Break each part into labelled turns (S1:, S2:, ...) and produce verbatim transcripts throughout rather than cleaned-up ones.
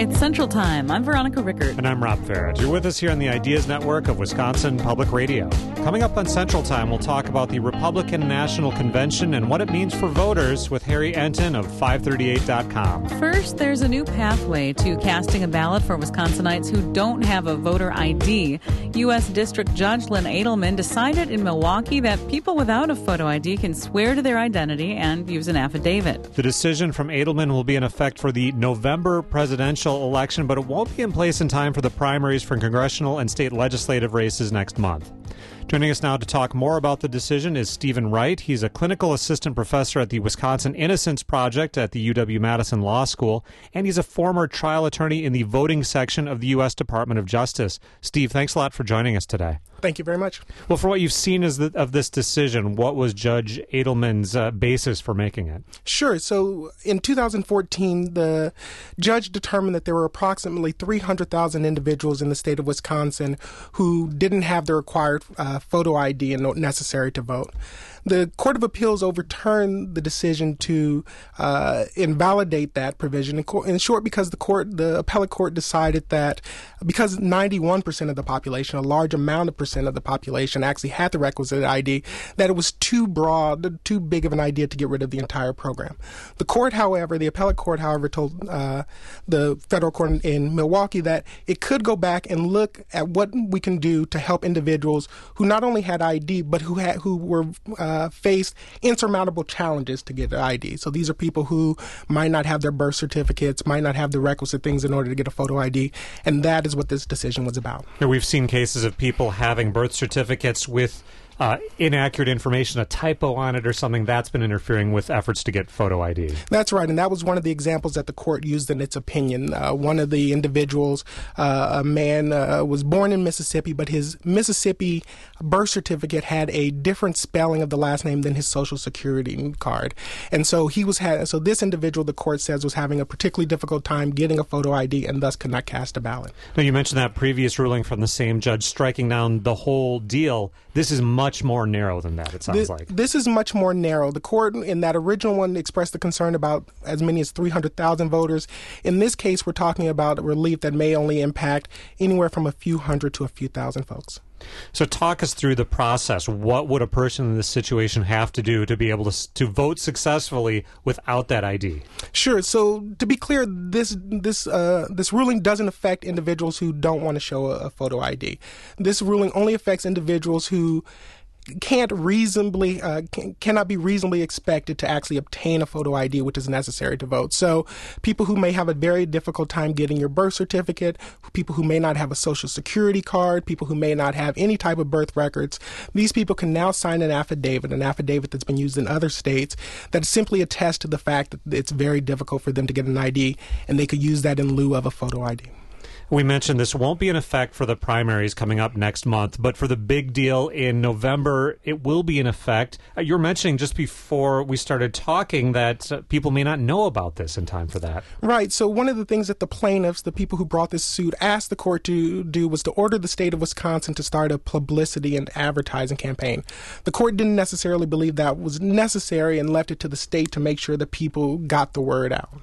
S1: It's Central Time. I'm Veronica Rickert.
S2: And I'm Rob Farrett. You're with us here on the Ideas Network of Wisconsin Public Radio. Coming up on Central Time, we'll talk about the Republican National Convention and what it means for voters with Harry Enton of five thirty-eight dot com.
S1: First, there's a new pathway to casting a ballot for Wisconsinites who don't have a voter I D. U S. District Judge Lynn Edelman decided in Milwaukee that people without a photo I D can swear to their identity and use an affidavit.
S2: The decision from Edelman will be in effect for the November presidential election, but it won't be in place in time for the primaries for congressional and state legislative races next month. Joining us now to talk more about the decision is Stephen Wright. He's a clinical assistant professor at the Wisconsin Innocence Project at the U W-Madison Law School, and he's a former trial attorney in the voting section of the U S. Department of Justice. Steve, thanks a lot for joining us today.
S3: Thank you very much.
S2: Well, for what you've seen as the, of this decision, what was Judge Edelman's uh, basis for making it?
S3: Sure. So in two thousand fourteen, the judge determined that there were approximately three hundred thousand individuals in the state of Wisconsin who didn't have the required uh, photo I D and necessary to vote. The Court of Appeals overturned the decision to uh, invalidate that provision. In, co- in short, because the court, the appellate court decided that because ninety-one percent of the population, a large amount of percent of the population actually had the requisite I D, that it was too broad, too big of an idea to get rid of the entire program. The court, however, the appellate court, however, told uh, the federal court in, in Milwaukee that it could go back and look at what we can do to help individuals who not only had I D, but who had who were uh, Uh, faced insurmountable challenges to get an I D. So these are people who might not have their birth certificates, might not have the requisite things in order to get a photo I D, and that is what this decision was about.
S2: Here we've seen cases of people having birth certificates with Uh, inaccurate information, a typo on it or something, that's been interfering with efforts to get photo I D.
S3: That's right, and that was one of the examples that the court used in its opinion. Uh, one of the individuals, uh, a man, uh, was born in Mississippi, but his Mississippi birth certificate had a different spelling of the last name than his Social Security card. And so he was ha- so this individual, the court says, was having a particularly difficult time getting a photo I D and thus could not cast a ballot.
S2: Now, you mentioned that previous ruling from the same judge striking down the whole deal. This is much more narrow than that, it sounds
S3: this,
S2: like.
S3: This is much more narrow. The court in that original one expressed the concern about as many as three hundred thousand voters. In this case, we're talking about a relief that may only impact anywhere from a few hundred to a few thousand folks.
S2: So talk us through the process. What would a person in this situation have to do to be able to to vote successfully without that I D?
S3: Sure. So to be clear, this this uh, this ruling doesn't affect individuals who don't want to show a, a photo I D. This ruling only affects individuals who can't reasonably uh, can, cannot be reasonably expected to actually obtain a photo I D, which is necessary to vote. So people who may have a very difficult time getting your birth certificate, people who may not have a Social Security card, people who may not have any type of birth records, these people can now sign an affidavit, an affidavit that's been used in other states that simply attests to the fact that it's very difficult for them to get an I D, and they could use that in lieu of a photo I D.
S2: We mentioned this won't be in effect for the primaries coming up next month, but for the big deal in November, it will be in effect. Uh, you were mentioning just before we started talking that uh, people may not know about this in time for that.
S3: Right. So one of the things that the plaintiffs, the people who brought this suit, asked the court to do was to order the state of Wisconsin to start a publicity and advertising campaign. The court didn't necessarily believe that was necessary and left it to the state to make sure that people got the word out.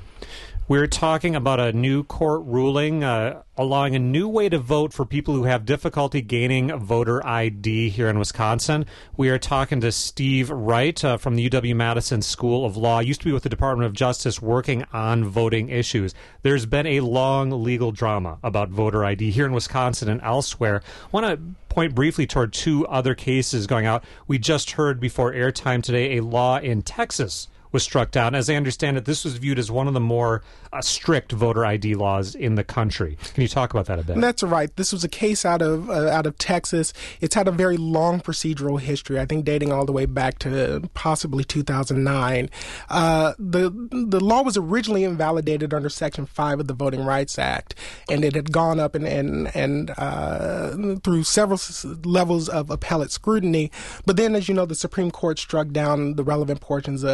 S2: We're talking about a new court ruling uh, allowing a new way to vote for people who have difficulty gaining a voter I D here in Wisconsin. We are talking to Steve Wright uh, from the U W-Madison School of Law. Used to be with the Department of Justice working on voting issues. There's been a long legal drama about voter I D here in Wisconsin and elsewhere. I want to point briefly toward two other cases going out. We just heard before airtime today a law in Texas was struck down. As I understand it, this was viewed as one of the more uh, strict voter I D laws in the country. Can you talk about that a bit?
S3: That's right. This was a case out of uh, out of Texas. It's had a very long procedural history, I think dating all the way back to possibly two thousand nine. Uh, the the law was originally invalidated under Section five of the Voting Rights Act, and it had gone up and, and, and uh, through several levels of appellate scrutiny. But then, as you know, the Supreme Court struck down the relevant portions of, of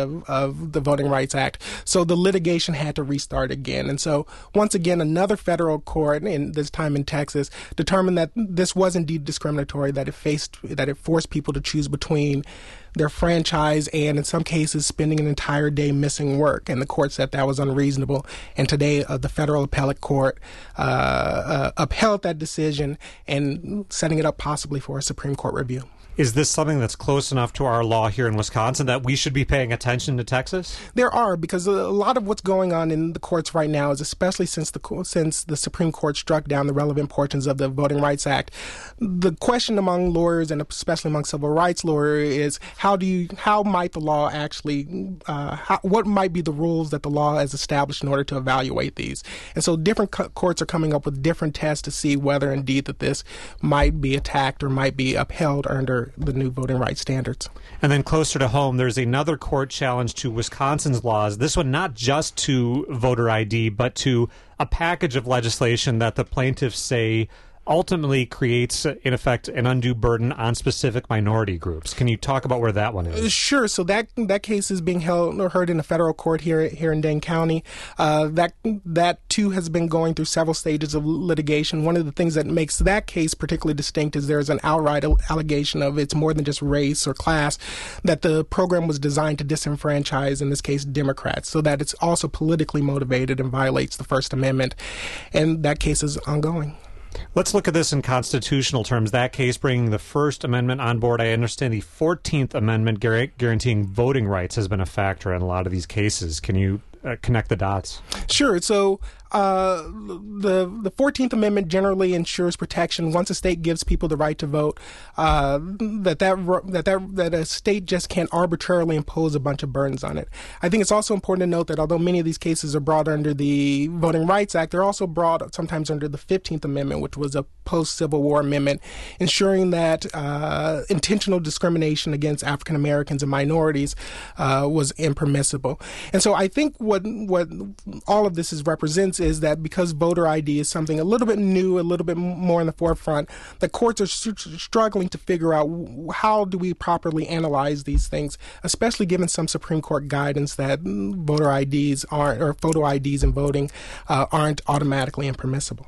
S3: of the Voting Rights Act. So the litigation had to restart again. And so once again, another federal court, and this time in Texas, determined that this was indeed discriminatory, that it faced, that it forced people to choose between their franchise and, in some cases, spending an entire day missing work. And the court said that was unreasonable. And today, uh, the federal appellate court uh, uh, upheld that decision and setting it up possibly for a Supreme Court review.
S2: Is this something that's close enough to our law here in Wisconsin that we should be paying attention to Texas?
S3: There are, because a lot of what's going on in the courts right now is, especially since the since the Supreme Court struck down the relevant portions of the Voting Rights Act, the question among lawyers and especially among civil rights lawyers is how do you how might the law actually uh, how, what might be the rules that the law has established in order to evaluate these? And so different co- courts are coming up with different tests to see whether indeed that this might be attacked or might be upheld under the new voting rights standards.
S2: And then closer to home, there's another court challenge to Wisconsin's laws, this one not just to voter I D, but to a package of legislation that the plaintiffs say ultimately creates, in effect, an undue burden on specific minority groups. Can you talk about where that one is?
S3: Sure. So that that case is being held or heard in a federal court here here in Dane County. Uh, that that too has been going through several stages of litigation. One of the things that makes that case particularly distinct is there's an outright allegation of it's more than just race or class, that the program was designed to disenfranchise, in this case, Democrats, so that it's also politically motivated and violates the First Amendment. And that case is ongoing.
S2: Let's look at this in constitutional terms. That case bringing the First Amendment on board. I understand the fourteenth Amendment guaranteeing voting rights has been a factor in a lot of these cases. Can you uh, connect the dots?
S3: Sure. So uh, the the fourteenth Amendment generally ensures protection once a state gives people the right to vote. Uh, that that that that that a state just can't arbitrarily impose a bunch of burdens on it. I think it's also important to note that although many of these cases are brought under the Voting Rights Act, they're also brought sometimes under the fifteenth Amendment, which was a post-Civil War amendment, ensuring that uh, intentional discrimination against African Americans and minorities uh, was impermissible. And so I think what what all of this is represents is that because voter I D is something a little bit new, a little bit more in the forefront, the courts are st- struggling to figure out how do we properly analyze these things, especially given some Supreme Court guidance that voter I Ds aren't, or photo I Ds in voting uh, aren't automatically impermissible.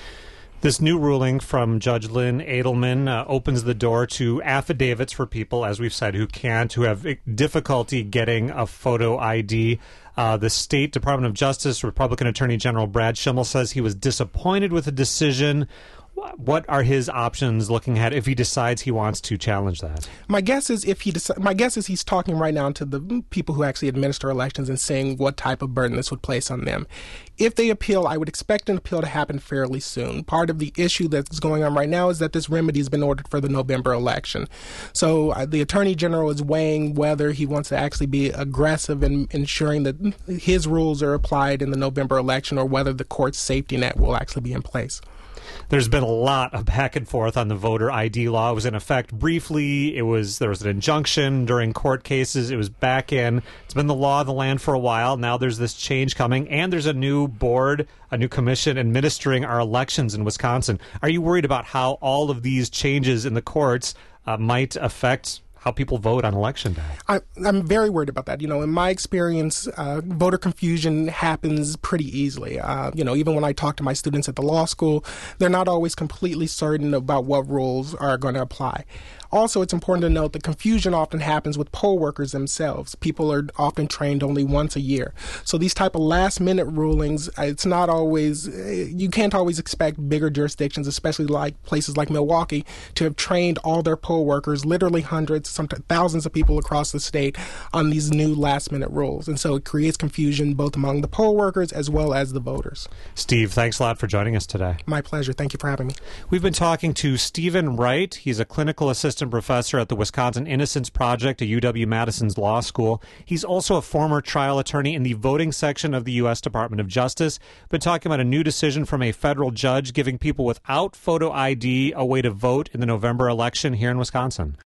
S2: This new ruling from Judge Lynn Edelman uh, opens the door to affidavits for people, as we've said, who can't, who have difficulty getting a photo I D. Uh, the State Department of Justice Republican Attorney General Brad Schimmel says he was disappointed with the decision. What are his options looking at if he decides he wants to challenge that?
S3: My guess is if he deci- my guess is he's talking right now to the people who actually administer elections and saying what type of burden this would place on them. If they appeal, I would expect an appeal to happen fairly soon. Part of the issue that's going on right now is that this remedy has been ordered for the November election. So uh, the Attorney General is weighing whether he wants to actually be aggressive in ensuring that his rules are applied in the November election or whether the court's safety net will actually be in place.
S2: There's been a lot of back and forth on the voter I D law. It was in effect briefly. It was there was an injunction during court cases. It was back in. It's been the law of the land for a while. Now there's this change coming, and there's a new board, a new commission administering our elections in Wisconsin. Are you worried about how all of these changes in the courts uh, might affect how people vote on election day?
S3: I, I'm very worried about that. You know, in my experience, uh, voter confusion happens pretty easily. Uh, you know, even when I talk to my students at the law school, they're not always completely certain about what rules are going to apply. Also, it's important to note that confusion often happens with poll workers themselves. People are often trained only once a year. So these type of last-minute rulings, it's not always, you can't always expect bigger jurisdictions, especially like places like Milwaukee, to have trained all their poll workers, literally hundreds, sometimes thousands of people across the state, on these new last-minute rules. And so it creates confusion both among the poll workers as well as the voters.
S2: Steve, thanks a lot for joining us today.
S3: My pleasure. Thank you for having me.
S2: We've been talking to Stephen Wright. He's a clinical assistant professor at the Wisconsin Innocence Project at U W-Madison's Law School. He's also a former trial attorney in the voting section of the U S Department of Justice. Been talking about a new decision from a federal judge giving people without photo I D a way to vote in the November election here in Wisconsin.